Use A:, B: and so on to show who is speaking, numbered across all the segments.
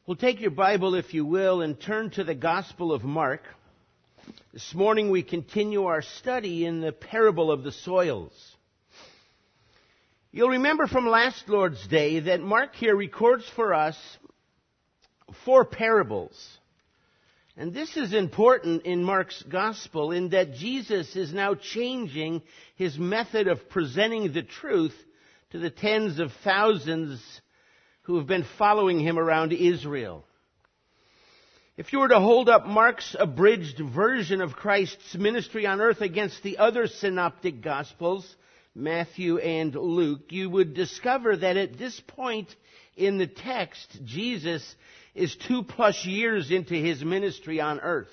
A: Well, take your Bible, if you will, and turn to the Gospel of Mark. This morning we continue our study in the parable of the soils. You'll remember from last Lord's Day that Mark here records for us 4 parables. And this is important in Mark's Gospel in that Jesus is now changing his method of presenting the truth to the tens of thousands who have been following him around Israel. If you were to hold up Mark's abridged version of Christ's ministry on earth against the other synoptic Gospels, Matthew and Luke, you would discover that at this point in the text, Jesus is 2+ years into his ministry on earth.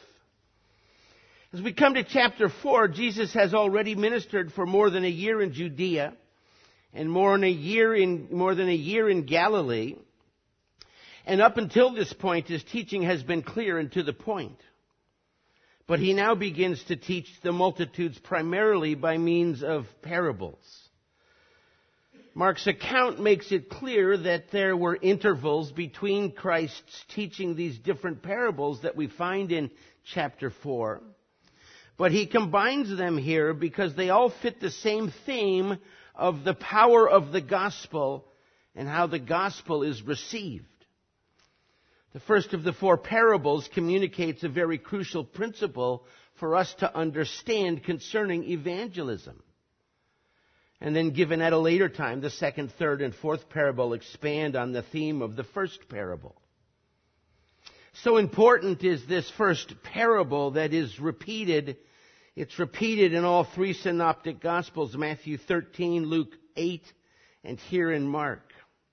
A: As we come to chapter 4, Jesus has already ministered for more than a year in Judea and more than a year in Galilee. And up until this point, his teaching has been clear and to the point. But he now begins to teach the multitudes primarily by means of parables. Mark's account makes it clear that there were intervals between Christ's teaching these different parables that we find in chapter 4. But he combines them here because they all fit the same theme of the power of the gospel and how the gospel is received. The first of the 4 parables communicates a very crucial principle for us to understand concerning evangelism. And then given at a later time, the second, third, and fourth parable expand on the theme of the first parable. So important is this first parable that is repeated. It's repeated in all 3 synoptic Gospels, Matthew 13, Luke 8, and here in Mark.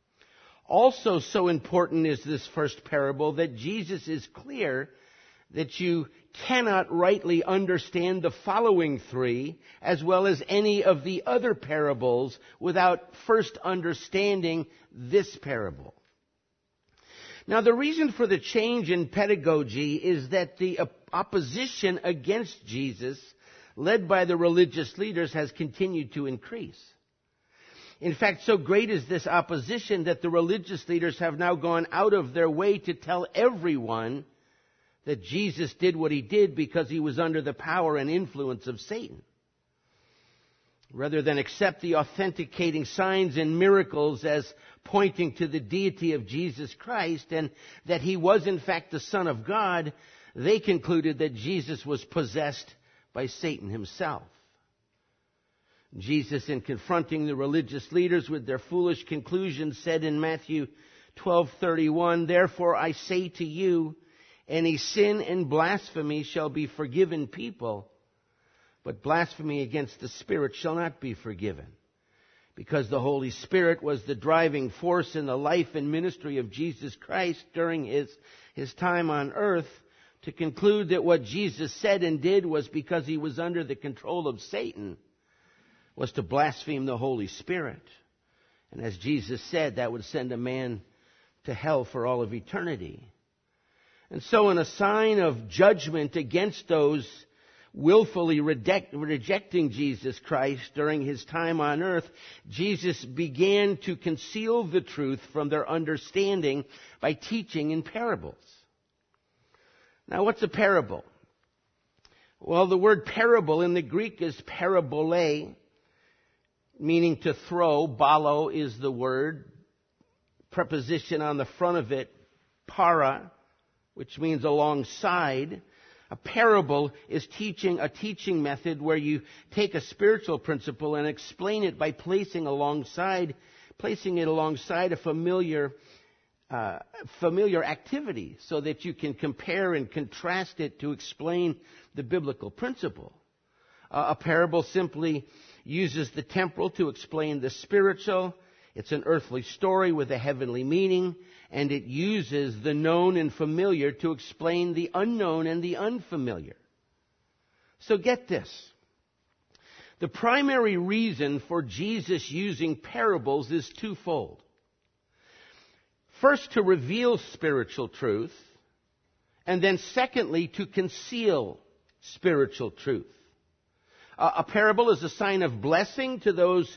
A: Also so important is this first parable that Jesus is clear that you cannot rightly understand the following 3 as well as any of the other parables without first understanding this parable. Now, the reason for the change in pedagogy is that the opposition against Jesus, led by the religious leaders, has continued to increase. In fact, so great is this opposition that the religious leaders have now gone out of their way to tell everyone that Jesus did what he did because he was under the power and influence of Satan. Rather than accept the authenticating signs and miracles as pointing to the deity of Jesus Christ and that he was in fact the Son of God, they concluded that Jesus was possessed by Satan himself. Jesus, in confronting the religious leaders with their foolish conclusions, said in Matthew 12:31, "Therefore I say to you, any sin and blasphemy shall be forgiven people, but blasphemy against the Spirit shall not be forgiven." Because the Holy Spirit was the driving force in the life and ministry of Jesus Christ during his time on earth, to conclude that what Jesus said and did was because he was under the control of Satan was to blaspheme the Holy Spirit. And as Jesus said, that would send a man to hell for all of eternity. And so in a sign of judgment against those willfully rejecting Jesus Christ during his time on earth, Jesus began to conceal the truth from their understanding by teaching in parables. Now, what's a parable? Well, the word parable in the Greek is parabole, meaning to throw. Balo is the word. Preposition on the front of it, para, which means alongside. A parable is a teaching method where you take a spiritual principle and explain it by placing it alongside a familiar activity so that you can compare and contrast it to explain the biblical principle. A parable simply uses the temporal to explain the spiritual. It's an earthly story with a heavenly meaning, and it uses the known and familiar to explain the unknown and the unfamiliar. So get this. The primary reason for Jesus using parables is twofold. First, to reveal spiritual truth, and then secondly, to conceal spiritual truth. A parable is a sign of blessing to those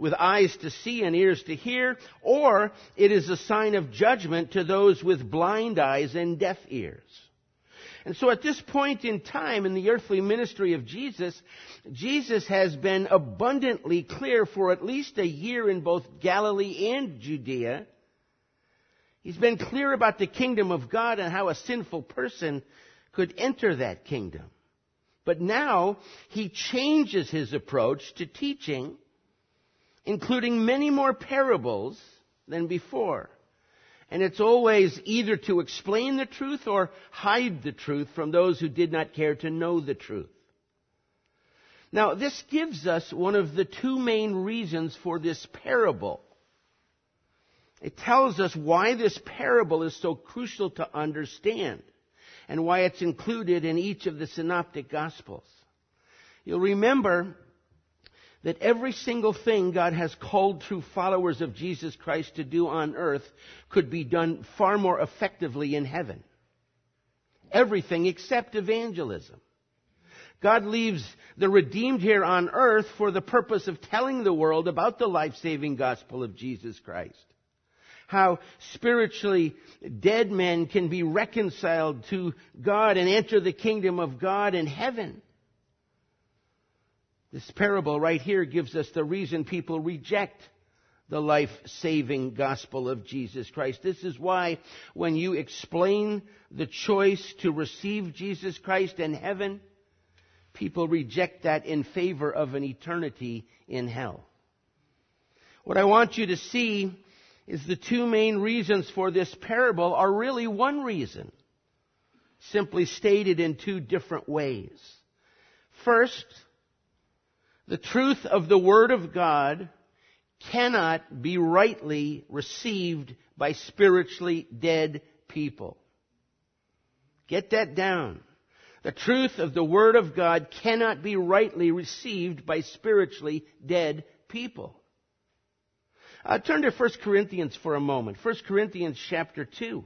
A: with eyes to see and ears to hear, or it is a sign of judgment to those with blind eyes and deaf ears. And so at this point in time in the earthly ministry of Jesus, Jesus has been abundantly clear for at least a year in both Galilee and Judea. He's been clear about the kingdom of God and how a sinful person could enter that kingdom. But now he changes his approach to teaching, including many more parables than before. And it's always either to explain the truth or hide the truth from those who did not care to know the truth. Now, this gives us one of the two main reasons for this parable. It tells us why this parable is so crucial to understand and why it's included in each of the synoptic gospels. You'll remember that every single thing God has called true followers of Jesus Christ to do on earth could be done far more effectively in heaven. Everything except evangelism. God leaves the redeemed here on earth for the purpose of telling the world about the life-saving gospel of Jesus Christ. How spiritually dead men can be reconciled to God and enter the kingdom of God in heaven. This parable right here gives us the reason people reject the life-saving gospel of Jesus Christ. This is why when you explain the choice to receive Jesus Christ in heaven, people reject that in favor of an eternity in hell. What I want you to see is the two main reasons for this parable are really one reason, simply stated in two different ways. First, the truth of the Word of God cannot be rightly received by spiritually dead people. Get that down. The truth of the Word of God cannot be rightly received by spiritually dead people. Turn to 1 Corinthians for a moment. 1 Corinthians chapter 2.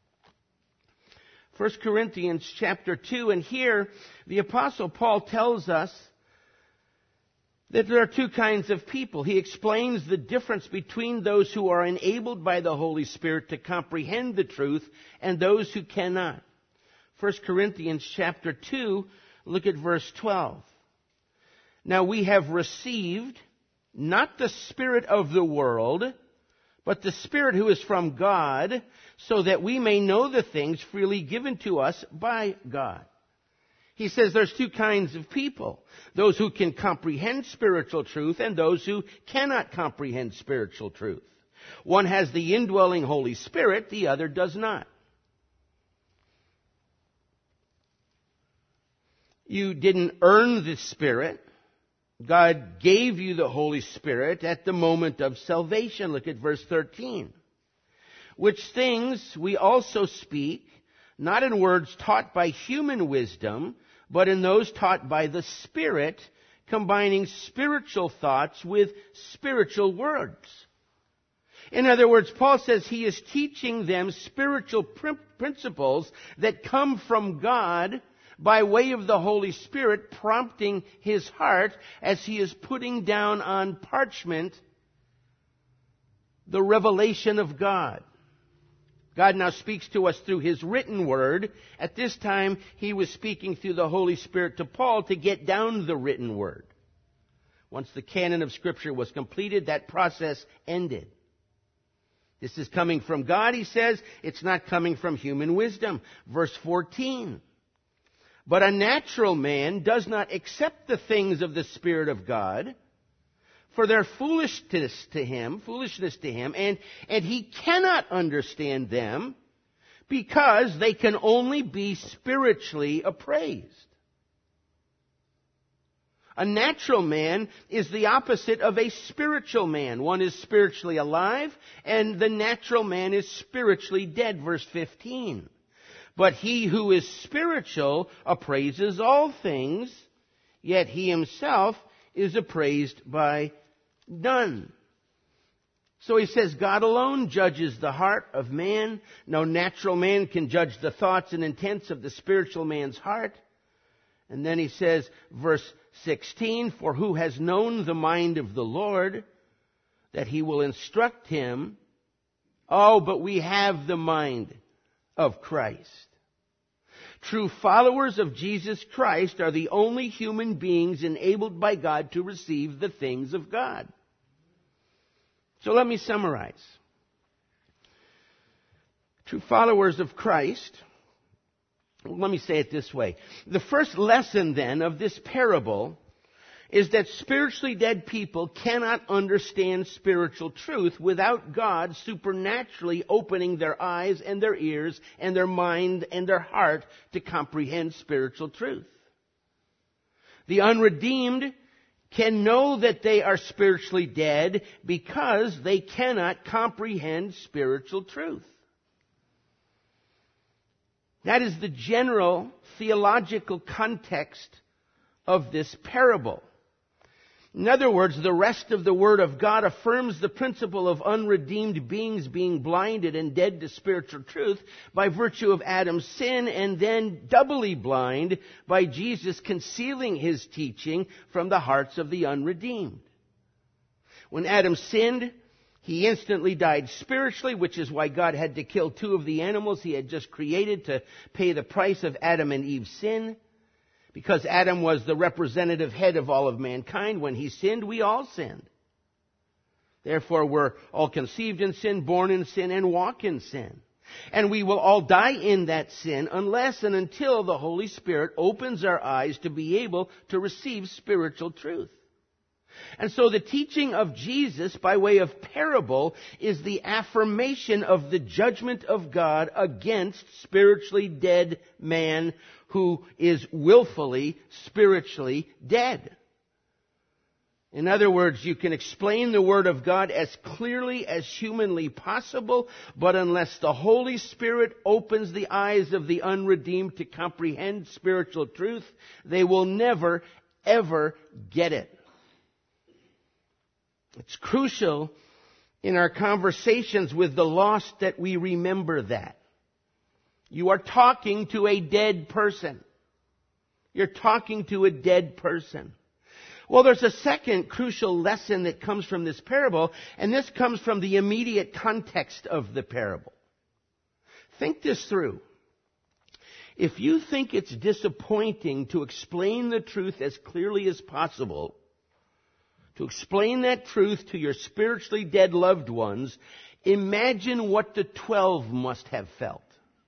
A: 1 Corinthians chapter 2, and here the Apostle Paul tells us that there are two kinds of people. He explains the difference between those who are enabled by the Holy Spirit to comprehend the truth and those who cannot. 1 Corinthians chapter 2, look at verse 12. Now we have received not the spirit of the world, but the Spirit who is from God, so that we may know the things freely given to us by God. He says there's two kinds of people. Those who can comprehend spiritual truth and those who cannot comprehend spiritual truth. One has the indwelling Holy Spirit, the other does not. You didn't earn the Spirit. God gave you the Holy Spirit at the moment of salvation. Look at verse 13. Which things we also speak, not in words taught by human wisdom, but in those taught by the Spirit, combining spiritual thoughts with spiritual words. In other words, Paul says he is teaching them spiritual principles that come from God by way of the Holy Spirit prompting his heart as he is putting down on parchment the revelation of God. God now speaks to us through His written word. At this time, He was speaking through the Holy Spirit to Paul to get down the written word. Once the canon of Scripture was completed, that process ended. This is coming from God, he says. It's not coming from human wisdom. Verse 14. But a natural man does not accept the things of the Spirit of God, for they're foolishness to him, and he cannot understand them because they can only be spiritually appraised. A natural man is the opposite of a spiritual man. One is spiritually alive, and the natural man is spiritually dead. Verse 15. But he who is spiritual appraises all things, yet he himself is appraised by none. So he says God alone judges the heart of man. No natural man can judge the thoughts and intents of the spiritual man's heart. And then he says, verse 16, for who has known the mind of the Lord, that he will instruct him. Oh, but we have the mind of Christ. True followers of Jesus Christ are the only human beings enabled by God to receive the things of God. So let me summarize. True followers of Christ, let me say it this way. The first lesson then of this parable is that spiritually dead people cannot understand spiritual truth without God supernaturally opening their eyes and their ears and their mind and their heart to comprehend spiritual truth. The unredeemed can know that they are spiritually dead because they cannot comprehend spiritual truth. That is the general theological context of this parable. In other words, the rest of the Word of God affirms the principle of unredeemed beings being blinded and dead to spiritual truth by virtue of Adam's sin, and then doubly blind by Jesus concealing his teaching from the hearts of the unredeemed. When Adam sinned, he instantly died spiritually, which is why God had to kill two of the animals he had just created to pay the price of Adam and Eve's sin. Because Adam was the representative head of all of mankind, when he sinned, we all sinned. Therefore, we're all conceived in sin, born in sin, and walk in sin. And we will all die in that sin unless and until the Holy Spirit opens our eyes to be able to receive spiritual truth. And so the teaching of Jesus by way of parable is the affirmation of the judgment of God against spiritually dead man who is willfully spiritually dead. In other words, you can explain the Word of God as clearly as humanly possible, but unless the Holy Spirit opens the eyes of the unredeemed to comprehend spiritual truth, they will never, ever get it. It's crucial in our conversations with the lost that we remember that. You are talking to a dead person. You're talking to a dead person. Well, there's a second crucial lesson that comes from this parable, and this comes from the immediate context of the parable. Think this through. If you think it's disappointing to explain the truth as clearly as possible, to explain that truth to your spiritually dead loved ones, imagine what the 12 must have felt.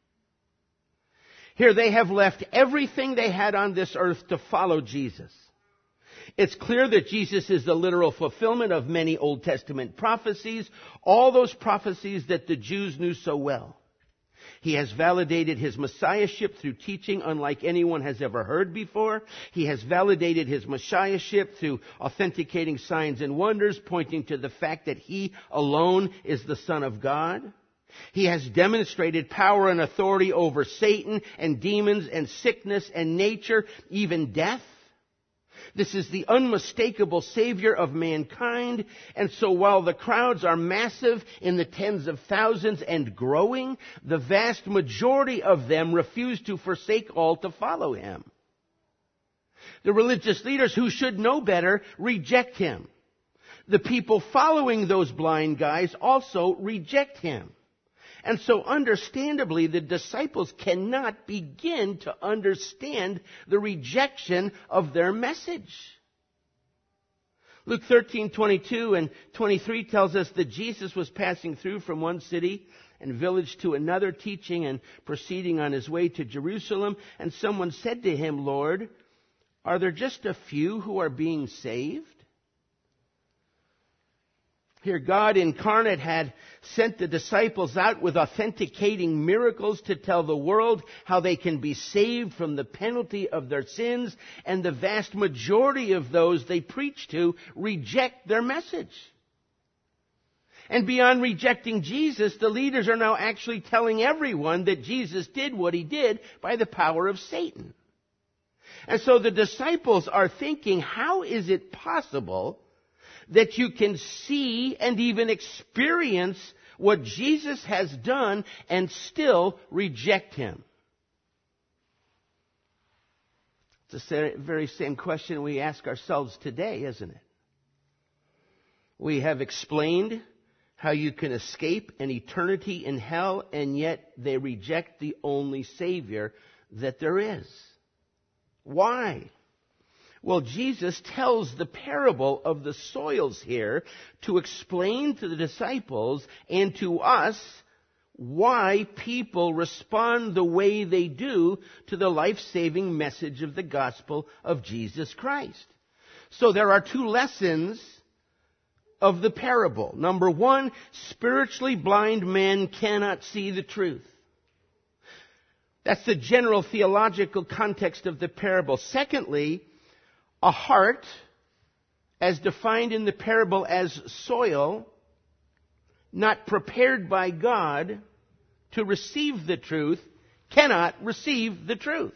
A: Here they have left everything they had on this earth to follow Jesus. It's clear that Jesus is the literal fulfillment of many Old Testament prophecies, all those prophecies that the Jews knew so well. He has validated his messiahship through teaching unlike anyone has ever heard before. He has validated his messiahship through authenticating signs and wonders, pointing to the fact that he alone is the Son of God. He has demonstrated power and authority over Satan and demons and sickness and nature, even death. This is the unmistakable Savior of mankind. And so while the crowds are massive in the tens of thousands and growing, the vast majority of them refuse to forsake all to follow him. The religious leaders who should know better reject him. The people following those blind guys also reject him. And so understandably, the disciples cannot begin to understand the rejection of their message. Luke 13:22 and 23 tells us that Jesus was passing through from one city and village to another, teaching and proceeding on his way to Jerusalem. And someone said to him, "Lord, are there just a few who are being saved?" Here, God incarnate had sent the disciples out with authenticating miracles to tell the world how they can be saved from the penalty of their sins, and the vast majority of those they preach to reject their message. And beyond rejecting Jesus, the leaders are now actually telling everyone that Jesus did what he did by the power of Satan. And so the disciples are thinking, how is it possible that you can see and even experience what Jesus has done and still reject him? It's the very same question we ask ourselves today, isn't it? We have explained how you can escape an eternity in hell, and yet they reject the only Savior that there is. Why? Well, Jesus tells the parable of the soils here to explain to the disciples and to us why people respond the way they do to the life-saving message of the gospel of Jesus Christ. So there are two lessons of the parable. Number one, spiritually blind men cannot see the truth. That's the general theological context of the parable. Secondly, a heart, as defined in the parable as soil, not prepared by God to receive the truth, cannot receive the truth.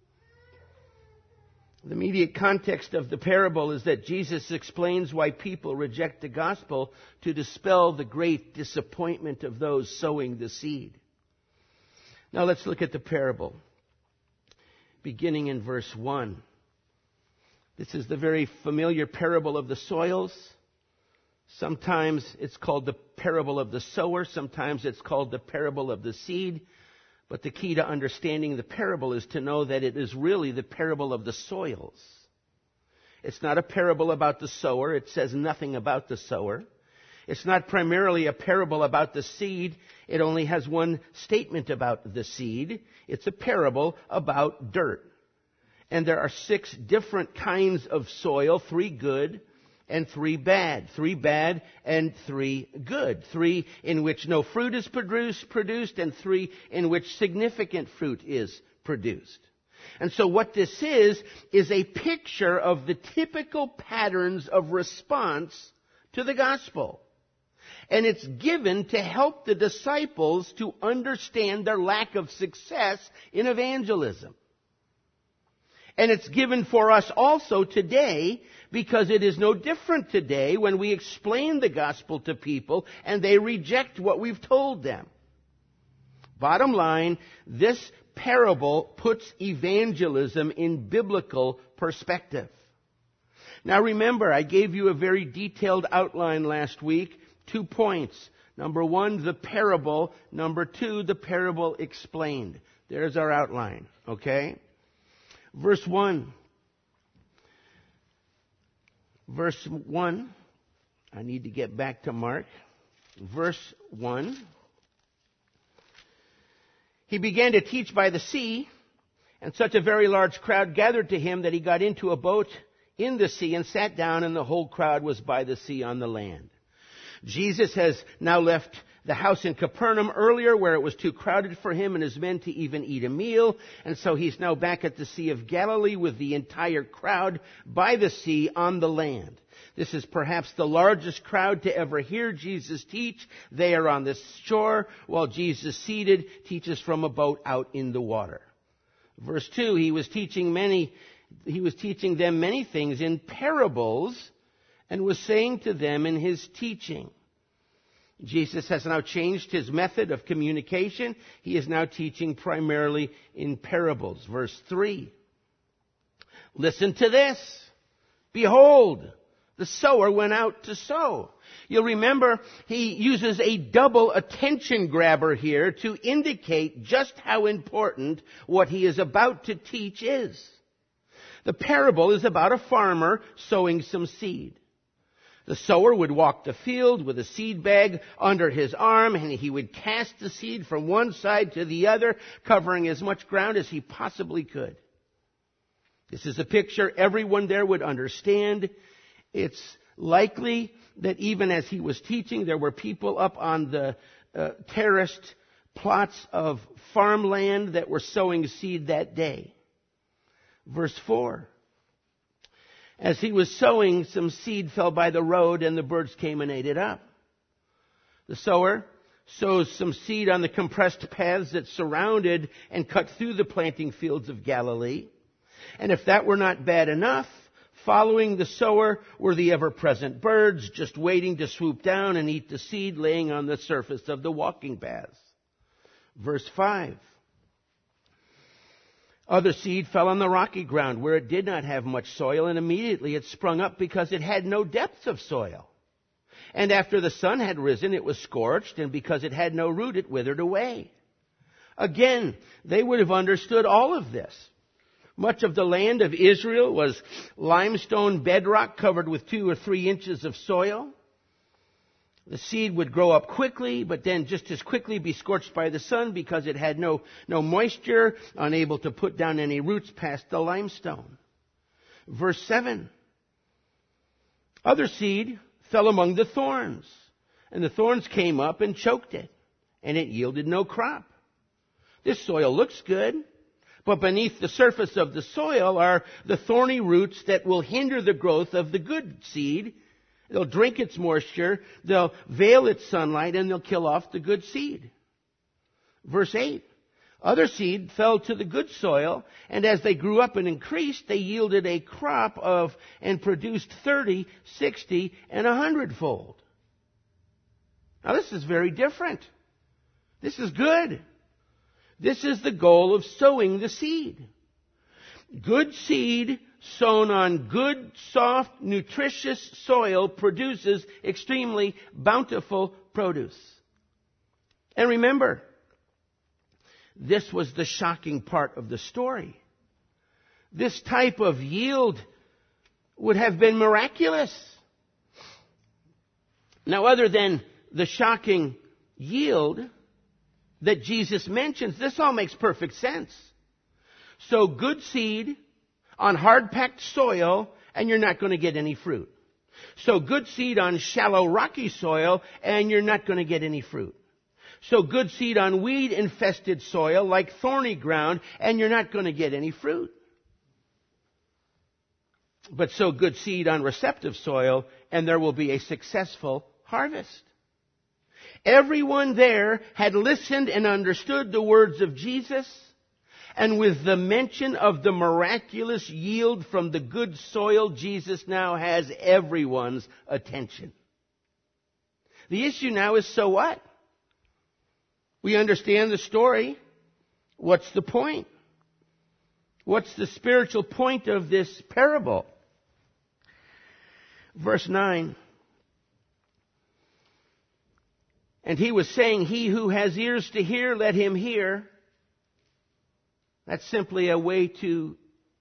A: The immediate context of the parable is that Jesus explains why people reject the gospel to dispel the great disappointment of those sowing the seed. Now let's look at the parable, beginning in verse 1. This is the very familiar parable of the soils. Sometimes it's called the parable of the sower. Sometimes it's called the parable of the seed. But the key to understanding the parable is to know that it is really the parable of the soils. It's not a parable about the sower. It says nothing about the sower. It's not primarily a parable about the seed. It only has one statement about the seed. It's a parable about dirt. And there are 6 different kinds of soil, 3 good and 3 bad. 3 bad and 3 good. 3 in which no fruit is produced, and 3 in which significant fruit is produced. And so what this is a picture of the typical patterns of response to the gospel. And it's given to help the disciples to understand their lack of success in evangelism. And it's given for us also today, because it is no different today when we explain the gospel to people and they reject what we've told them. Bottom line, this parable puts evangelism in biblical perspective. Now remember, I gave you a very detailed outline last week. 2 points. Number 1, the parable. Number 2, the parable explained. There's our outline, okay? Verse 1. Verse 1. I need to get back to Mark. Verse 1. He began to teach by the sea, and such a very large crowd gathered to him that he got into a boat in the sea and sat down, and the whole crowd was by the sea on the land. Jesus has now left the house in Capernaum earlier, where it was too crowded for him and his men to even eat a meal. And so he's now back at the Sea of Galilee with the entire crowd by the sea on the land. This is perhaps the largest crowd to ever hear Jesus teach. They are on the shore, while Jesus, seated, teaches from a boat out in the water. Verse 2, he was teaching them many things in parables, and was saying to them in his teaching. Jesus has now changed his method of communication. He is now teaching primarily in parables. Verse 3. Listen to this. Behold, the sower went out to sow. You'll remember he uses a double attention grabber here to indicate just how important what he is about to teach is. The parable is about a farmer sowing some seed. The sower would walk the field with a seed bag under his arm, and he would cast the seed from one side to the other, covering as much ground as he possibly could. This is a picture everyone there would understand. It's likely that even as he was teaching, there were people up on the terraced plots of farmland that were sowing seed that day. Verse 4. As he was sowing, some seed fell by the road, and the birds came and ate it up. The sower sows some seed on the compressed paths that surrounded and cut through the planting fields of Galilee. And if that were not bad enough, following the sower were the ever-present birds, just waiting to swoop down and eat the seed laying on the surface of the walking paths. Verse 5. Other seed fell on the rocky ground where it did not have much soil, and immediately it sprung up because it had no depth of soil. And after the sun had risen, it was scorched, and because it had no root, it withered away. Again, they would have understood all of this. Much of the land of Israel was limestone bedrock covered with 2 or 3 inches of soil. The seed would grow up quickly, but then just as quickly be scorched by the sun because it had no moisture, unable to put down any roots past the limestone. Verse 7. Other seed fell among the thorns, and the thorns came up and choked it, and it yielded no crop. This soil looks good, but beneath the surface of the soil are the thorny roots that will hinder the growth of the good seed. They'll drink its moisture, they'll veil its sunlight, and they'll kill off the good seed. Verse 8. Other seed fell to the good soil, and as they grew up and increased, they yielded a crop of and produced 30, 60, and 100-fold. Now this is very different. This is good. This is the goal of sowing the seed. Good seed sown on good, soft, nutritious soil produces extremely bountiful produce. And remember, this was the shocking part of the story. This type of yield would have been miraculous. Now, other than the shocking yield that Jesus mentions, this all makes perfect sense. So good seed on hard-packed soil, and you're not going to get any fruit. So good seed on shallow, rocky soil, and you're not going to get any fruit. So good seed on weed-infested soil, like thorny ground, and you're not going to get any fruit. But sow good seed on receptive soil, and there will be a successful harvest. Everyone there had listened and understood the words of Jesus, and with the mention of the miraculous yield from the good soil, Jesus now has everyone's attention. The issue now is, so what? We understand the story. What's the point? What's the spiritual point of this parable? Verse 9. And he was saying, he who has ears to hear, let him hear. That's simply a way to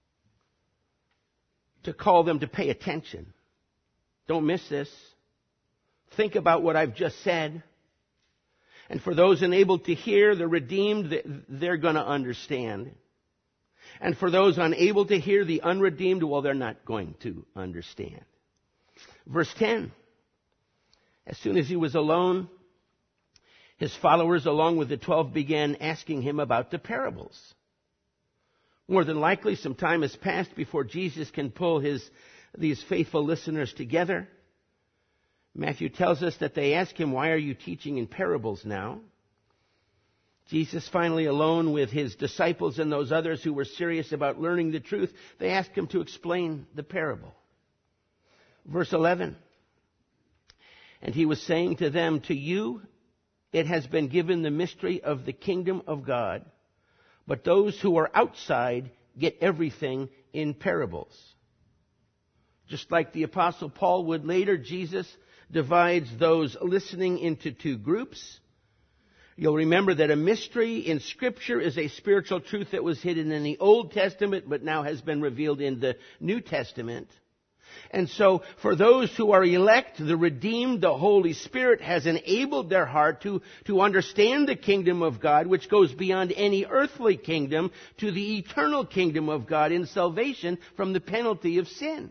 A: call them to pay attention. Don't miss this. Think about what I've just said. And for those unable to hear, the redeemed, they're going to understand. And for those unable to hear, the unredeemed, well, they're not going to understand. Verse 10. As soon as he was alone, his followers, along with the 12, began asking him about the parables. More than likely, some time has passed before Jesus can pull these faithful listeners together. Matthew tells us that they ask him, why are you teaching in parables now? Jesus, finally alone with his disciples and those others who were serious about learning the truth, they ask him to explain the parable. Verse 11. And he was saying to them, to you it has been given the mystery of the kingdom of God, but those who are outside get everything in parables. Just like the Apostle Paul would later, Jesus divides those listening into 2 groups. You'll remember that a mystery in Scripture is a spiritual truth that was hidden in the Old Testament but now has been revealed in the New Testament. And so, for those who are elect, the redeemed, the Holy Spirit has enabled their heart to understand the kingdom of God, which goes beyond any earthly kingdom to the eternal kingdom of God in salvation from the penalty of sin.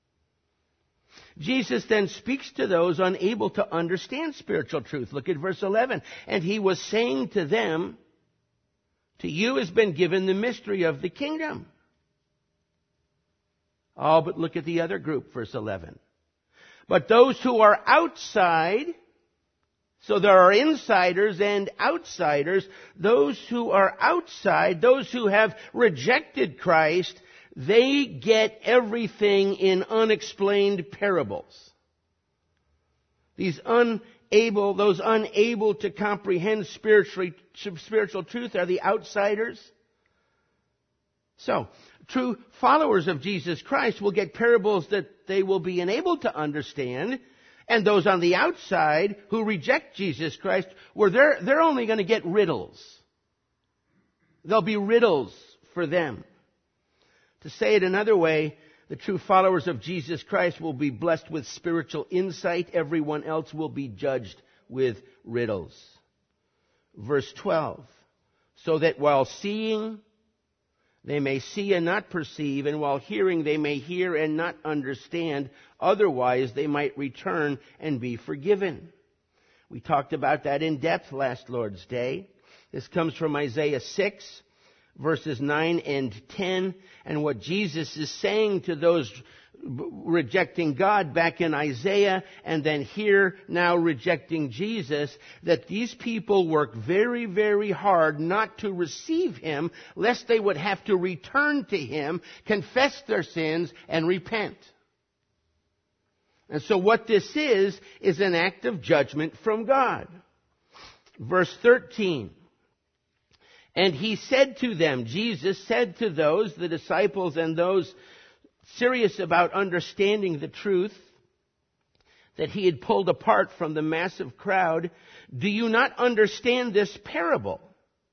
A: Jesus then speaks to those unable to understand spiritual truth. Look at verse 11. And he was saying to them, to you has been given the mystery of the kingdom. Oh, but look at the other group, verse 11. But those who are outside, so there are insiders and outsiders, those who are outside, those who have rejected Christ, they get everything in unexplained parables. Those unable to comprehend spiritual truth are the outsiders. So, true followers of Jesus Christ will get parables that they will be enabled to understand, And those on the outside who reject Jesus Christ, they're only going to get riddles. There'll be riddles for them. To say it another way, the true followers of Jesus Christ will be blessed with spiritual insight. Everyone else will be judged with riddles. Verse 12. So that while seeing, they may see and not perceive, and while hearing, they may hear and not understand. Otherwise, they might return and be forgiven. We talked about that in depth last Lord's Day. This comes from Isaiah 6, verses 9 and 10. And what Jesus is saying to those rejecting God back in Isaiah, and then here now rejecting Jesus, that these people work very, very hard not to receive Him, lest they would have to return to Him, confess their sins, and repent. And so what this is an act of judgment from God. Verse 13. And He said to them, Jesus said to those, the disciples and those serious about understanding the truth that He had pulled apart from the massive crowd, do you not understand this parable?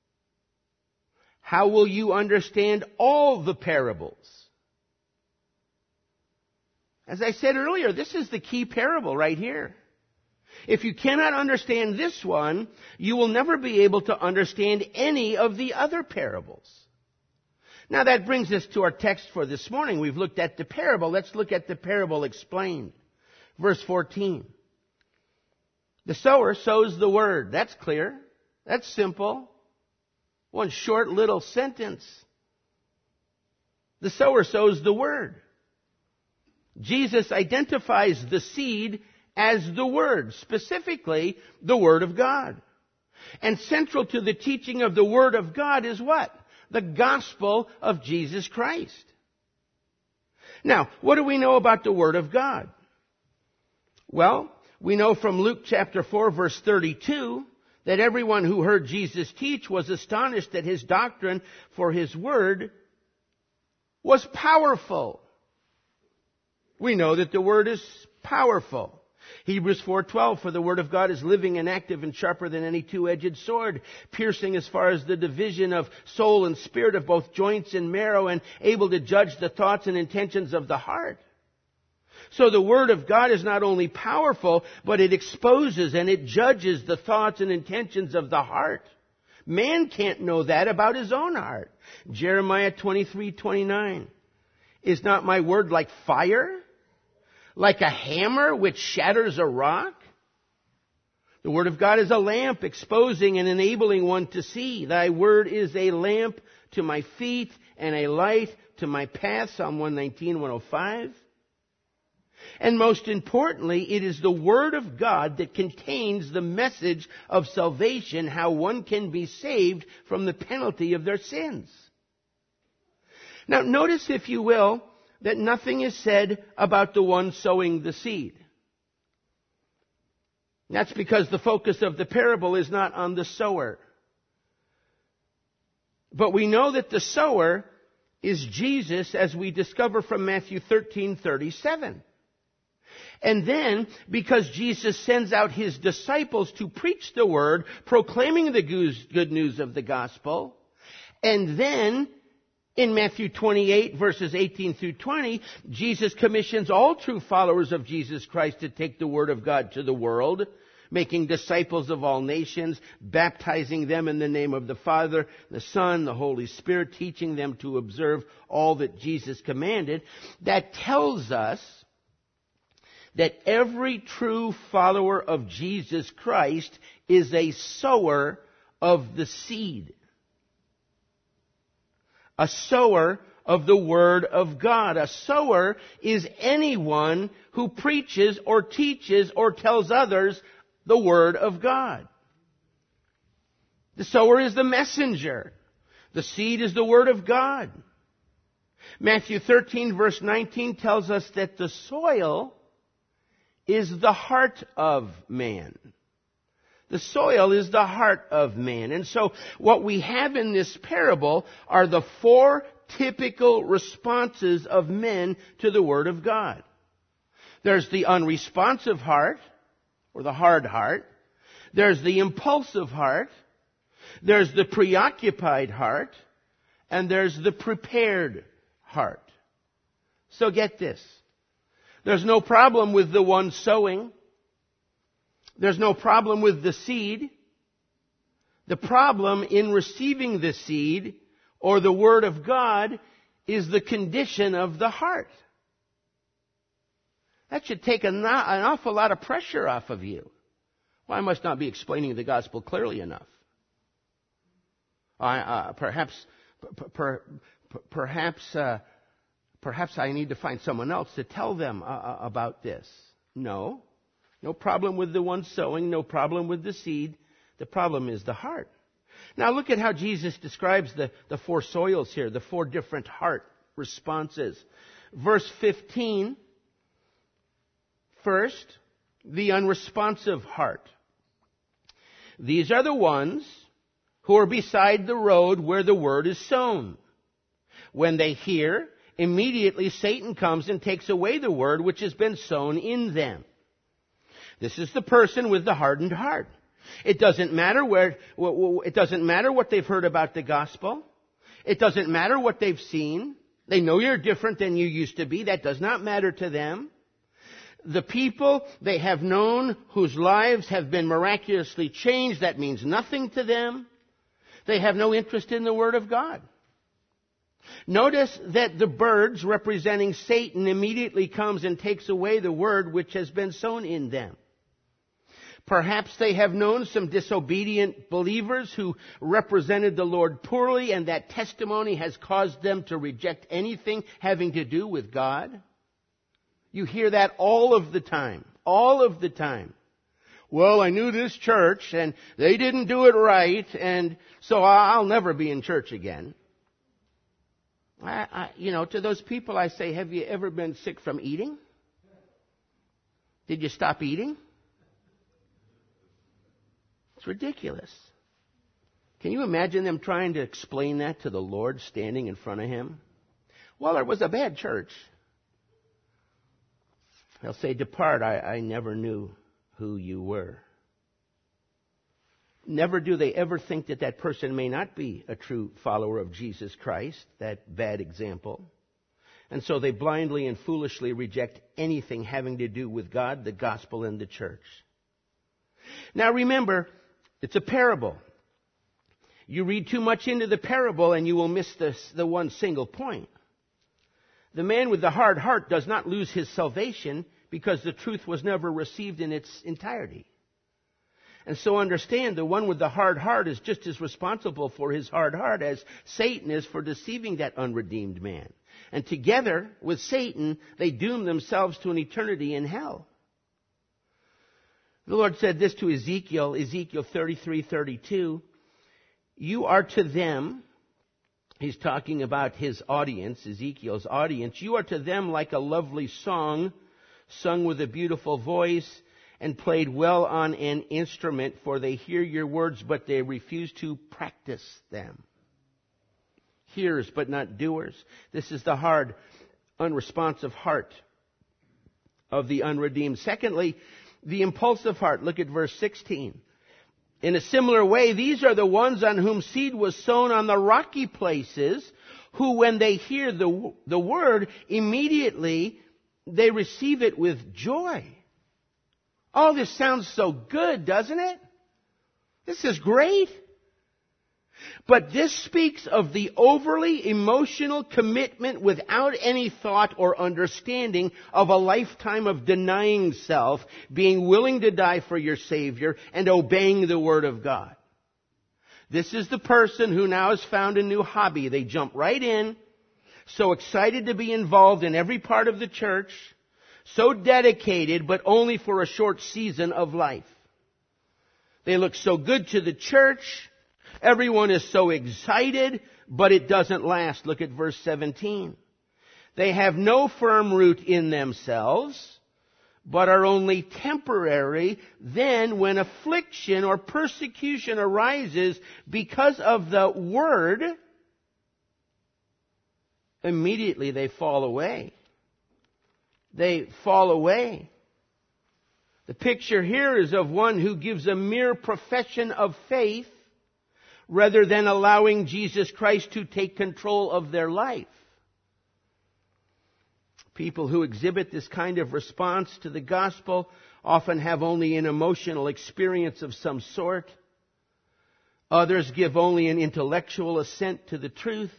A: How will you understand all the parables? As I said earlier, this is the key parable right here. If you cannot understand this one, you will never be able to understand any of the other parables. Now that brings us to our text for this morning. We've looked at the parable. Let's look at the parable explained. Verse 14. The sower sows the word. That's clear. That's simple. One short little sentence. The sower sows the word. Jesus identifies the seed as the Word, specifically the Word of God. And central to the teaching of the Word of God is what? The gospel of Jesus Christ. Now, what do we know about the Word of God? Well, we know from Luke chapter 4, verse 32, that everyone who heard Jesus teach was astonished at His doctrine, for His Word was powerful. We know that the Word is powerful. Hebrews 4:12, for the word of God is living and active and sharper than any two-edged sword, piercing as far as the division of soul and spirit, of both joints and marrow, and able to judge the thoughts and intentions of the heart. So the word of God is not only powerful, but it exposes and it judges the thoughts and intentions of the heart. Man can't know that about his own heart. Jeremiah 23:29, is not my word like fire? Like a hammer which shatters a rock? The Word of God is a lamp, exposing and enabling one to see. Thy Word is a lamp to my feet and a light to my path. Psalm 119, 105. And most importantly, it is the Word of God that contains the message of salvation, how one can be saved from the penalty of their sins. Now, notice, if you will, that nothing is said about the one sowing the seed. That's because the focus of the parable is not on the sower. But we know that the sower is Jesus, as we discover from Matthew 13:37. And then, because Jesus sends out His disciples to preach the word, proclaiming the good news of the gospel, and then in Matthew 28, verses 18 through 20, Jesus commissions all true followers of Jesus Christ to take the Word of God to the world, making disciples of all nations, baptizing them in the name of the Father, the Son, the Holy Spirit, teaching them to observe all that Jesus commanded. That tells us that every true follower of Jesus Christ is a sower of the seed. A sower of the Word of God. A sower is anyone who preaches or teaches or tells others the Word of God. The sower is the messenger. The seed is the Word of God. Matthew 13, verse 19 tells us that the soil is the heart of man. The soil is the heart of man. And so what we have in this parable are the four typical responses of men to the Word of God. There's the unresponsive heart, or the hard heart. There's the impulsive heart. There's the preoccupied heart. And there's the prepared heart. So get this. There's no problem with the one sowing. There's no problem with the seed. The problem in receiving the seed or the Word of God is the condition of the heart. That should take an awful lot of pressure off of you. Well, I must not be explaining the gospel clearly enough. Perhaps I need to find someone else to tell them about this. No problem with the one sowing, no problem with the seed. The problem is the heart. Now look at how Jesus describes the four soils here, the four different heart responses. Verse 15, first, the unresponsive heart. These are the ones who are beside the road where the word is sown. When they hear, immediately Satan comes and takes away the word which has been sown in them. This is the person with the hardened heart. It doesn't matter what they've heard about the gospel. It doesn't matter what they've seen. They know you're different than you used to be. That does not matter to them. The people they have known whose lives have been miraculously changed, that means nothing to them. They have no interest in the Word of God. Notice that the birds representing Satan immediately comes and takes away the word which has been sown in them. Perhaps they have known some disobedient believers who represented the Lord poorly, and that testimony has caused them to reject anything having to do with God. You hear that all of the time. All of the time. Well, I knew this church, and they didn't do it right, and so I'll never be in church again. To those people I say, have you ever been sick from eating? Did you stop eating? It's ridiculous. Can you imagine them trying to explain that to the Lord standing in front of Him? Well, it was a bad church. They'll say, depart, I never knew who you were. Never do they ever think that that person may not be a true follower of Jesus Christ, that bad example. And so they blindly and foolishly reject anything having to do with God, the gospel, and the church. Now remember, it's a parable. You read too much into the parable and you will miss the one single point. The man with the hard heart does not lose his salvation because the truth was never received in its entirety. And so understand, the one with the hard heart is just as responsible for his hard heart as Satan is for deceiving that unredeemed man. And together with Satan, they doom themselves to an eternity in hell. The Lord said this to Ezekiel 33:32. You are to them, He's talking about his audience, Ezekiel's audience, you are to them like a lovely song, sung with a beautiful voice, and played well on an instrument, for they hear your words, but they refuse to practice them. Hearers, but not doers. This is the hard, unresponsive heart of the unredeemed. Secondly, the impulsive heart. Look at verse 16. In a similar way, these are the ones on whom seed was sown on the rocky places, who when they hear the word, immediately they receive it with joy. Oh, this sounds so good, doesn't it? This is great. But this speaks of the overly emotional commitment without any thought or understanding of a lifetime of denying self, being willing to die for your Savior, and obeying the Word of God. This is the person who now has found a new hobby. They jump right in, so excited to be involved in every part of the church, so dedicated, but only for a short season of life. They look so good to the church. Everyone is so excited, but it doesn't last. Look at verse 17. They have no firm root in themselves, but are only temporary. Then when affliction or persecution arises because of the word, immediately they fall away. they fall away. The picture here is of one who gives a mere profession of faith rather than allowing Jesus Christ to take control of their life. People who exhibit this kind of response to the gospel often have only an emotional experience of some sort. Others give only an intellectual assent to the truth.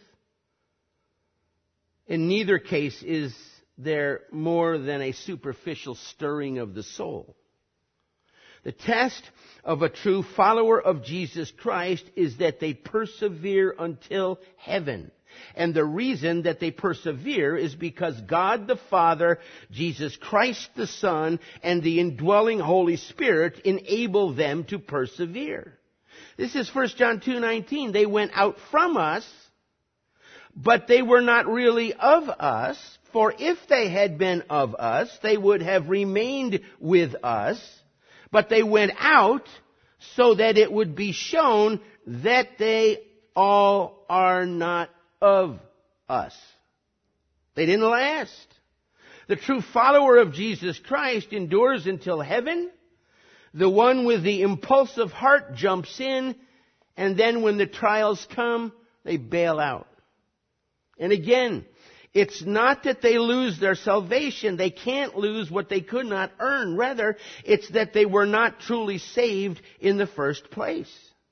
A: In neither case is there more than a superficial stirring of the soul. The test of a true follower of Jesus Christ is that they persevere until heaven. And the reason that they persevere is because God the Father, Jesus Christ the Son, and the indwelling Holy Spirit enable them to persevere. This is 1 John 2:19. They went out from us, but they were not really of us. For if they had been of us, they would have remained with us. But they went out so that it would be shown that they all are not of us. They didn't last. The true follower of Jesus Christ endures until heaven. The one with the impulsive heart jumps in, and then when the trials come, they bail out. And again, it's not that they lose their salvation. They can't lose what they could not earn. Rather, it's that they were not truly saved in the first place.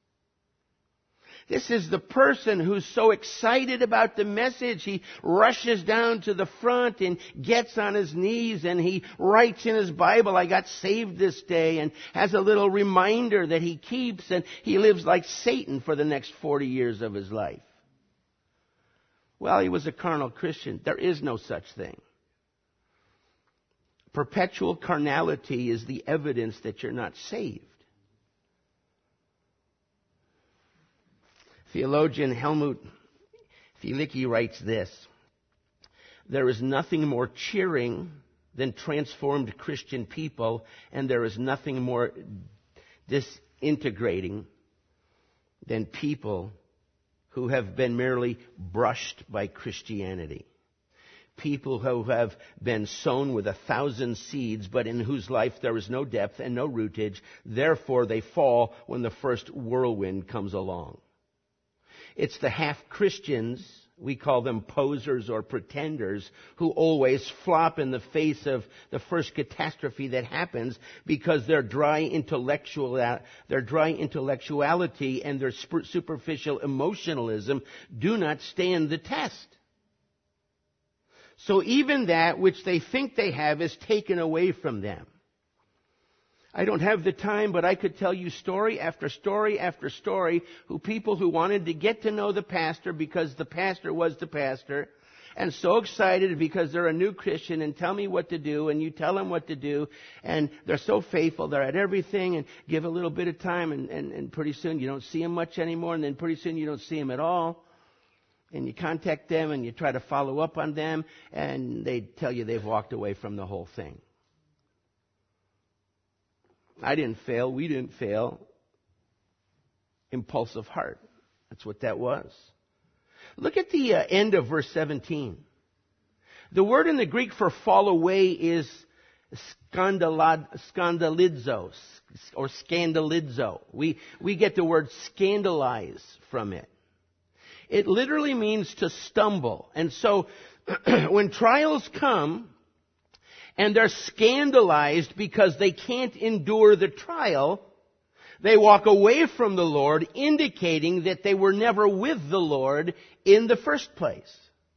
A: This is the person who's so excited about the message, he rushes down to the front and gets on his knees and he writes in his Bible, I got saved this day, and has a little reminder that he keeps, and he lives like Satan for the next 40 years of his life. Well, he was a carnal Christian. There is no such thing. Perpetual carnality is the evidence that you're not saved. Theologian Helmut Thielicke writes this: there is nothing more cheering than transformed Christian people, and there is nothing more disintegrating than people who have been merely brushed by Christianity. People who have been sown with 1,000 seeds, but in whose life there is no depth and no rootage. Therefore, they fall when the first whirlwind comes along. It's the half-Christians, we call them posers or pretenders, who always flop in the face of the first catastrophe that happens because their dry intellectuality and their superficial emotionalism do not stand the test. So even that which they think they have is taken away from them. I don't have the time, but I could tell you story after story after story people who wanted to get to know the pastor because the pastor was the pastor, and so excited because they're a new Christian and tell me what to do, and you tell them what to do, and they're so faithful, they're at everything, and give a little bit of time, and pretty soon you don't see them much anymore, and then pretty soon you don't see them at all. And you contact them and you try to follow up on them, and they tell you they've walked away from the whole thing. I didn't fail. We didn't fail. Impulsive heart. That's what that was. Look at the end of verse 17. The word in the Greek for fall away is scandalizo, or scandalizo. We get the word scandalize from it. It literally means to stumble. And so when trials come, and they're scandalized because they can't endure the trial, they walk away from the Lord, indicating that they were never with the Lord in the first place.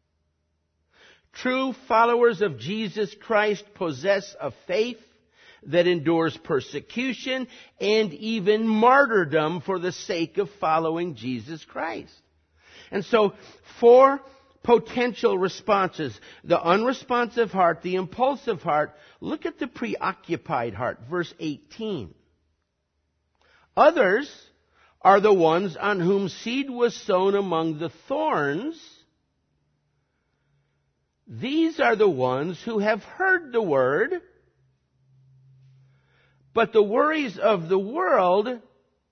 A: True followers of Jesus Christ possess a faith that endures persecution and even martyrdom for the sake of following Jesus Christ. And so, for potential responses: the unresponsive heart, the impulsive heart. Look at the preoccupied heart, verse 18. Others are the ones on whom seed was sown among the thorns. These are the ones who have heard the word, but the worries of the world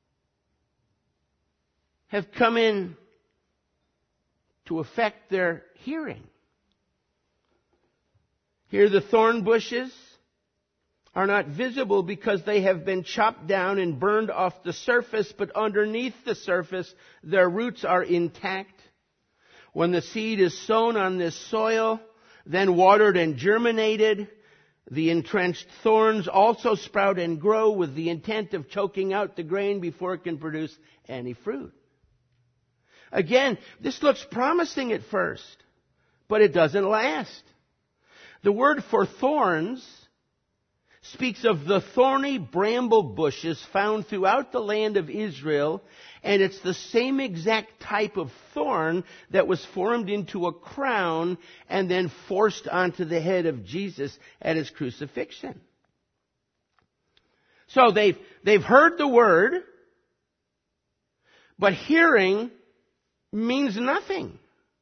A: have come in to affect their hearing. Here the thorn bushes are not visible because they have been chopped down and burned off the surface, but underneath the surface their roots are intact. When the seed is sown on this soil, then watered and germinated, the entrenched thorns also sprout and grow with the intent of choking out the grain before it can produce any fruit. Again, this looks promising at first, but it doesn't last. The word for thorns speaks of the thorny bramble bushes found throughout the land of Israel, and it's the same exact type of thorn that was formed into a crown and then forced onto the head of Jesus at his crucifixion. So they've heard the word, but hearing means nothing.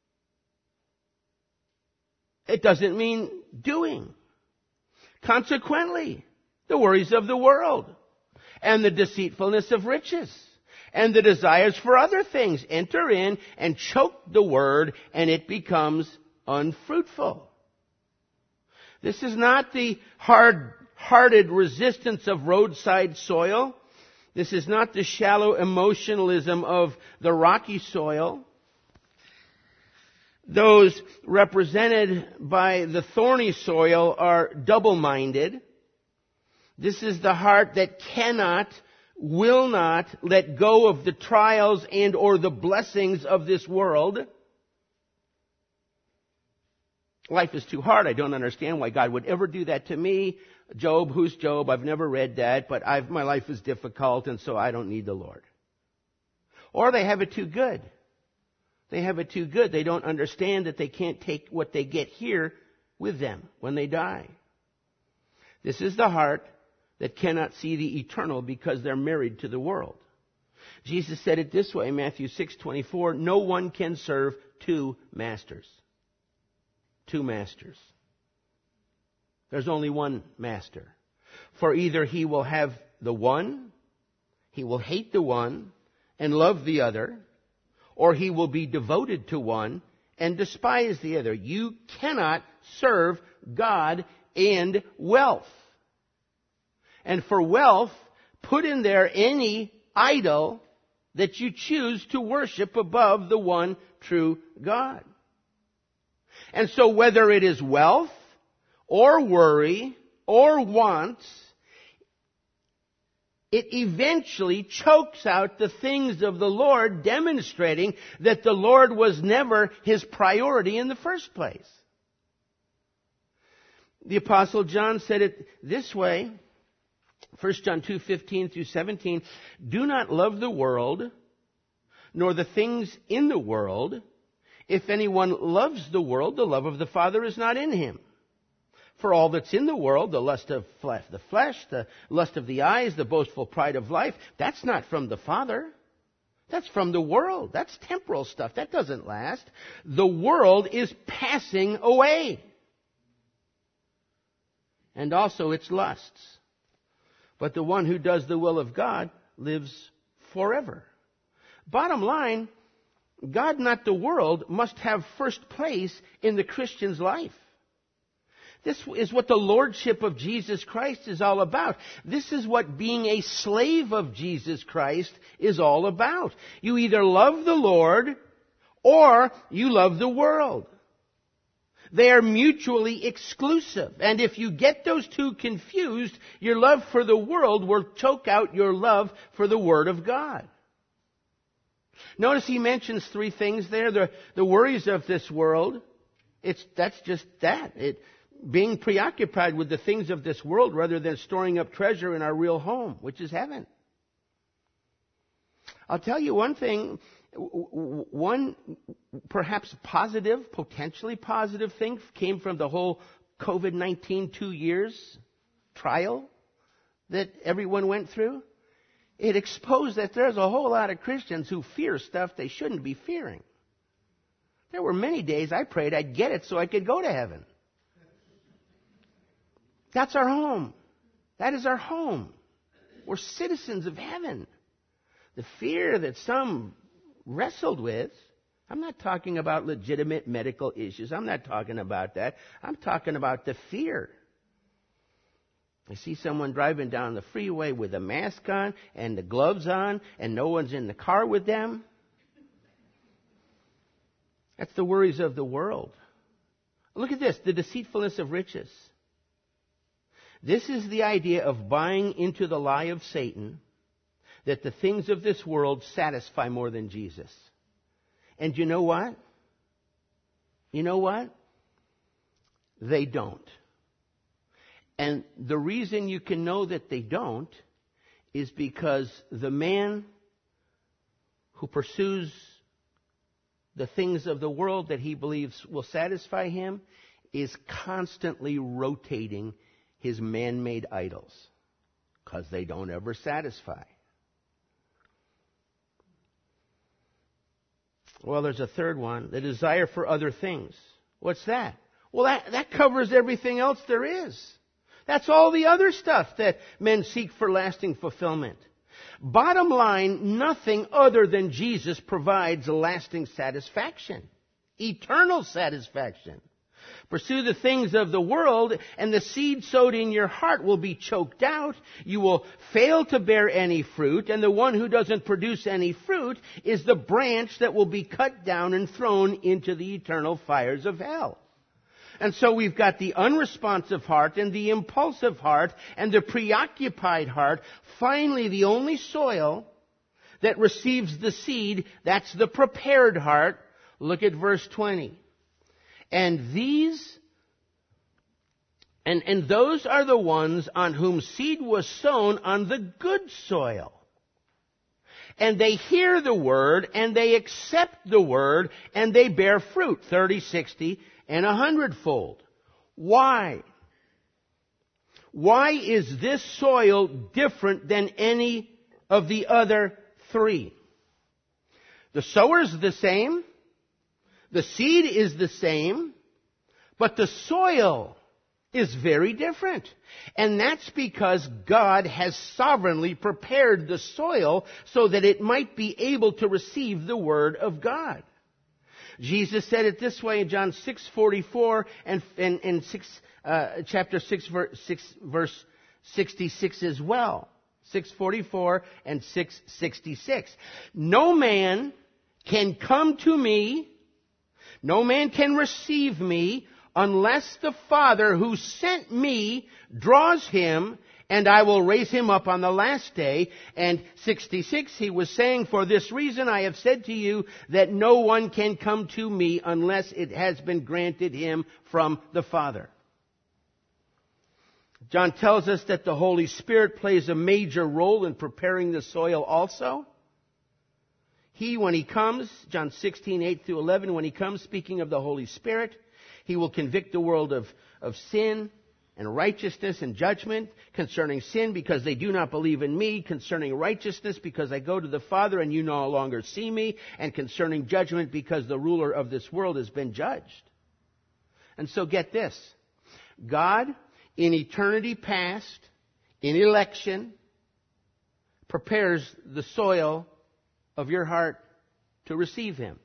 A: It doesn't mean doing. Consequently, the worries of the world and the deceitfulness of riches and the desires for other things enter in and choke the word, and it becomes unfruitful. This is not the hard-hearted resistance of roadside soil. This is not the shallow emotionalism of the rocky soil. Those represented by the thorny soil are double-minded. This is the heart that cannot, will not let go of the trials and or the blessings of this world. Life is too hard. I don't understand why God would ever do that to me. Job, who's Job? I've never read that, but my life is difficult, and so I don't need the Lord. Or they have it too good. They have it too good. They don't understand that they can't take what they get here with them when they die. This is the heart that cannot see the eternal because they're married to the world. Jesus said it this way, Matthew 6:24, no one can serve two masters. Two masters. There's only one master. For either he will have the one, he will hate the one and love the other, or he will be devoted to one and despise the other. You cannot serve God and wealth. And for wealth, put in there any idol that you choose to worship above the one true God. And so whether it is wealth or worry or wants, it eventually chokes out the things of the Lord, demonstrating that the Lord was never his priority in the first place. The Apostle John said it this way, 1 John 2:15 through 17, do not love the world, nor the things in the world. If anyone loves the world, the love of the Father is not in him. For all that's in the world, the lust of the flesh, the lust of the eyes, the boastful pride of life, that's not from the Father. That's from the world. That's temporal stuff. That doesn't last. The world is passing away. And also its lusts. But the one who does the will of God lives forever. Bottom line, God, not the world, must have first place in the Christian's life. This is what the lordship of Jesus Christ is all about. This is what being a slave of Jesus Christ is all about. You either love the Lord or you love the world. They are mutually exclusive. And if you get those two confused, your love for the world will choke out your love for the Word of God. Notice he mentions three things there. The worries of this world, that's just that. Being preoccupied with the things of this world rather than storing up treasure in our real home, which is heaven. I'll tell you one thing, one perhaps positive, potentially positive thing came from the whole COVID-19 2 years trial that everyone went through. It exposed that there's a whole lot of Christians who fear stuff they shouldn't be fearing. There were many days I prayed I'd get it so I could go to heaven. That's our home. That is our home. We're citizens of heaven. The fear that some wrestled with I'm not talking about legitimate medical issues. I'm not talking about that. I'm talking about the fear. I see someone driving down the freeway with a mask on and the gloves on, and no one's in the car with them. That's the worries of the world. Look at this, the deceitfulness of riches. This is the idea of buying into the lie of Satan that the things of this world satisfy more than Jesus. And you know what? You know what? They don't. And the reason you can know that they don't is because the man who pursues the things of the world that he believes will satisfy him is constantly rotating his man-made idols because they don't ever satisfy. Well, there's a third one, the desire for other things. What's that? Well, that covers everything else there is. That's all the other stuff that men seek for lasting fulfillment. Bottom line, nothing other than Jesus provides lasting satisfaction, eternal satisfaction. Pursue the things of the world, and the seed sowed in your heart will be choked out. You will fail to bear any fruit, and the one who doesn't produce any fruit is the branch that will be cut down and thrown into the eternal fires of hell. And so we've got the unresponsive heart and the impulsive heart and the preoccupied heart. Finally, the only soil that receives the seed, that's the prepared heart. Look at verse 20. And those are the ones on whom seed was sown on the good soil. And they hear the word, and they accept the word, and they bear fruit, 30, 60, and 100-fold. Why? Why is this soil different than any of the other three? The sower's the same. The seed is the same. But the soil is very different. And that's because God has sovereignly prepared the soil so that it might be able to receive the Word of God. Jesus said it this way in John 6:44 and chapter 6, verse 66 as well. 6:44 and 6:66. No man can come to me, no man can receive me, unless the Father who sent me draws him, and I will raise him up on the last day. And 66, he was saying, for this reason I have said to you that no one can come to me unless it has been granted him from the Father. John tells us that the Holy Spirit plays a major role in preparing the soil also. He, when he comes, John 16, 8 through 11, when he comes, speaking of the Holy Spirit, he will convict the world of sin and righteousness and judgment. Concerning sin, because they do not believe in me. Concerning righteousness, because I go to the Father and you no longer see me. And concerning judgment, because the ruler of this world has been judged. And so get this. God, in eternity past, in election, prepares the soil of your heart to receive him.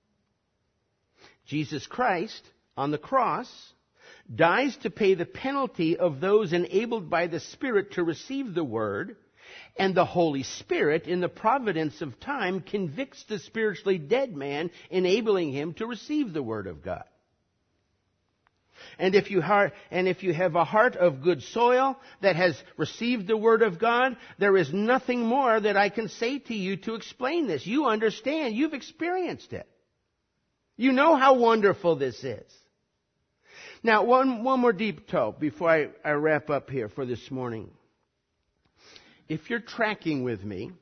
A: Jesus Christ, on the cross, dies to pay the penalty of those enabled by the Spirit to receive the Word, and the Holy Spirit, in the providence of time, convicts the spiritually dead man, enabling him to receive the Word of God. And if you have a heart of good soil that has received the Word of God, there is nothing more that I can say to you to explain this. You understand. You've experienced it. You know how wonderful this is. Now, one more deep toe before I wrap up here for this morning. If you're tracking with me,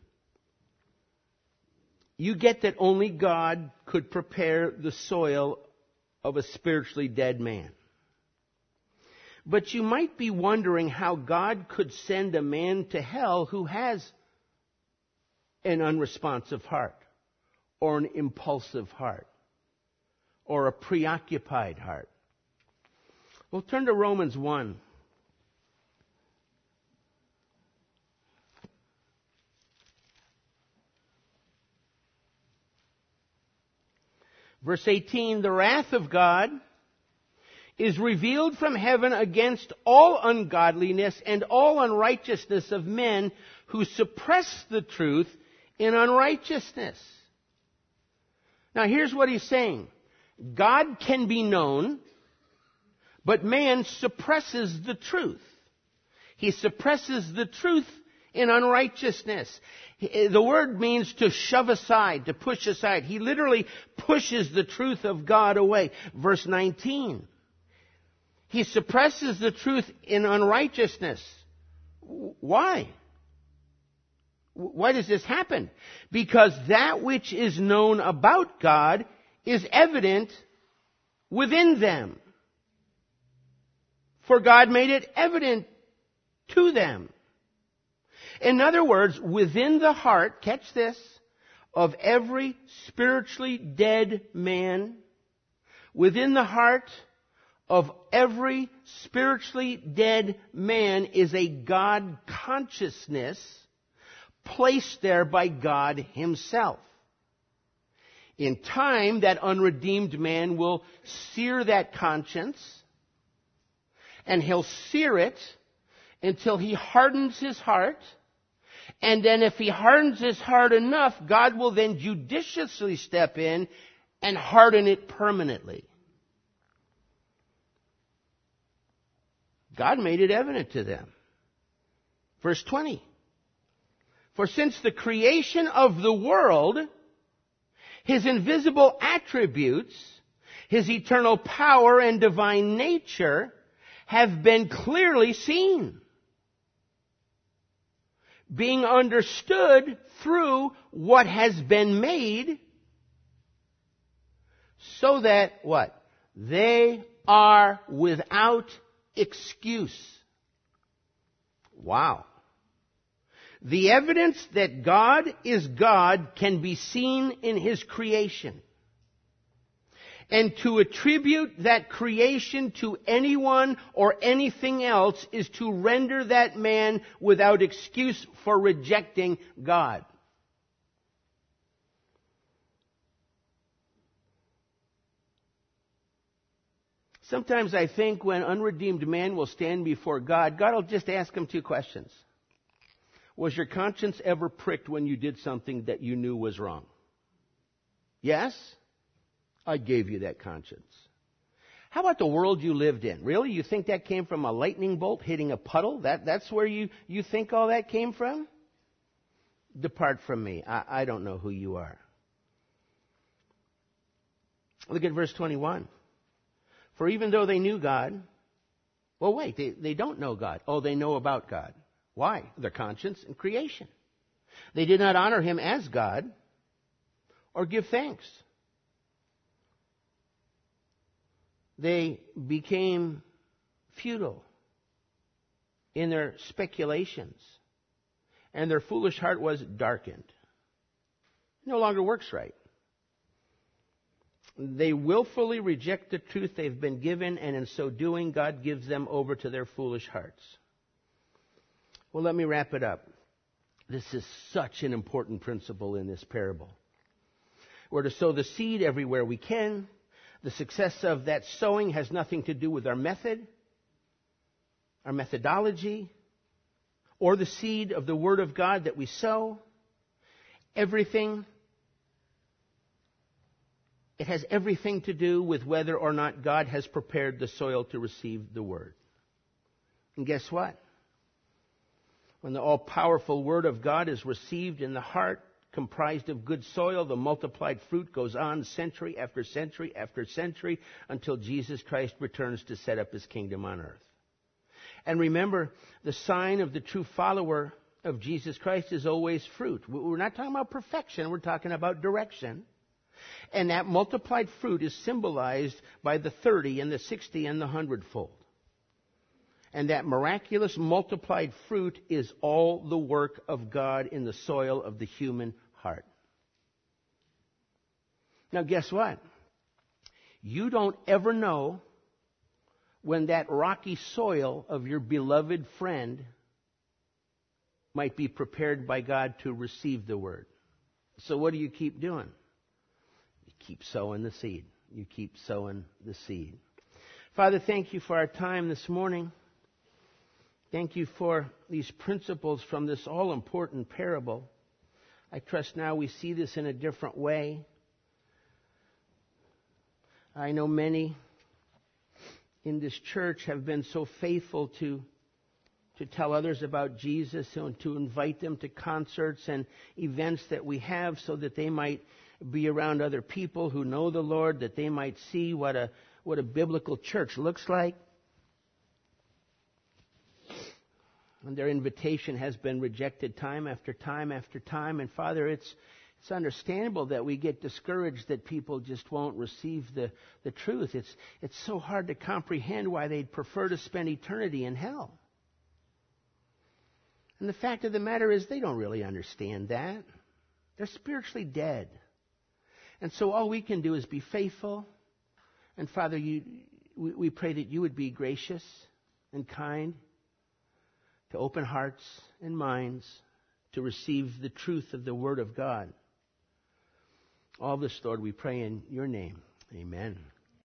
A: you get that only God could prepare the soil of a spiritually dead man. But you might be wondering how God could send a man to hell who has an unresponsive heart, or an impulsive heart, or a preoccupied heart. Well, turn to Romans 1. Verse 18, the wrath of God is revealed from heaven against all ungodliness and all unrighteousness of men who suppress the truth in unrighteousness. Now here's what he's saying. God can be known, but man suppresses the truth. He suppresses the truth in unrighteousness. The word means to shove aside, to push aside. He literally pushes the truth of God away. Verse 19. He suppresses the truth in unrighteousness. Why? Why does this happen? Because that which is known about God is evident within them. For God made it evident to them. In other words, within the heart, catch this, of every spiritually dead man, within the heart of every spiritually dead man is a God consciousness placed there by God Himself. In time, that unredeemed man will sear that conscience, and he'll sear it until he hardens his heart. And then if he hardens his heart enough, God will then judiciously step in and harden it permanently. God made it evident to them. Verse 20. For since the creation of the world, His invisible attributes, His eternal power and divine nature have been clearly seen, being understood through what has been made, so that, what? They are without excuse. Wow. The evidence that God is God can be seen in His creation. And to attribute that creation to anyone or anything else is to render that man without excuse for rejecting God. Sometimes I think when unredeemed man will stand before God, God will just ask him two questions. Was your conscience ever pricked when you did something that you knew was wrong? Yes? I gave you that conscience. How about the world you lived in? Really? You think that came from a lightning bolt hitting a puddle? That's where you think all that came from? Depart from me. I don't know who you are. Look at verse 21. For even though they knew God, well, wait, they don't know God. Oh, they know about God. Why? Their conscience and creation. They did not honor Him as God or give thanks. They became futile in their speculations, and their foolish heart was darkened. It no longer works right. They willfully reject the truth they've been given, and in so doing, God gives them over to their foolish hearts. Well, let me wrap it up. This is such an important principle in this parable. We're to sow the seed everywhere we can. The success of that sowing has nothing to do with our method, our methodology, or the seed of the Word of God that we sow. Everything. It has everything to do with whether or not God has prepared the soil to receive the Word. And guess what? When the all-powerful Word of God is received in the heart, comprised of good soil, the multiplied fruit goes on century after century after century until Jesus Christ returns to set up His kingdom on earth. And remember, the sign of the true follower of Jesus Christ is always fruit. We're not talking about perfection, we're talking about direction. And that multiplied fruit is symbolized by the 30 and the 60 and the 100-fold. And that miraculous multiplied fruit is all the work of God in the soil of the human heart. Now guess what? You don't ever know when that rocky soil of your beloved friend might be prepared by God to receive the Word. So what do you keep doing? You keep sowing the seed. You keep sowing the seed. Father, thank you for our time this morning. Thank you for these principles from this all-important parable. I trust now we see this in a different way. I know many in this church have been so faithful to tell others about Jesus and to invite them to concerts and events that we have so that they might be around other people who know the Lord, that they might see what a biblical church looks like. And their invitation has been rejected time after time after time. And Father, it's understandable that we get discouraged that people just won't receive the truth. It's so hard to comprehend why they'd prefer to spend eternity in hell. And the fact of the matter is they don't really understand that. They're spiritually dead. And so all we can do is be faithful. And Father, we pray that you would be gracious and kind to open hearts and minds to receive the truth of the Word of God. All this, Lord, we pray in your name. Amen.